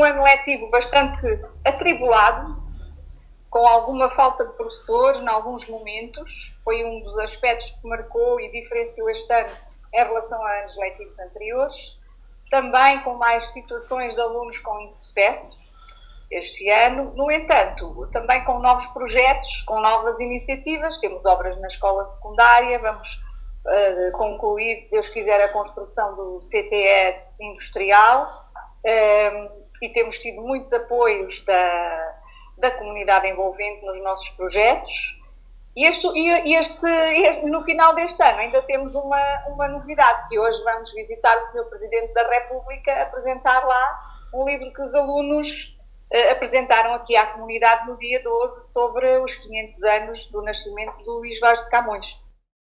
num ano letivo bastante atribulado, com alguma falta de professores em alguns momentos. Foi um dos aspectos que marcou e diferenciou este ano em relação a anos letivos anteriores. Também com mais situações de alunos com insucesso este ano. No entanto, também com novos projetos, com novas iniciativas. Temos obras na escola secundária, vamos concluir, se Deus quiser, a construção do CTE industrial, e temos tido muitos apoios da comunidade envolvente nos nossos projetos. E no final deste ano ainda temos uma novidade, que hoje vamos visitar o Sr. Presidente da República, apresentar lá um livro que os alunos apresentaram aqui à comunidade no dia 12 sobre os 500 anos do nascimento de Luís Vaz de Camões.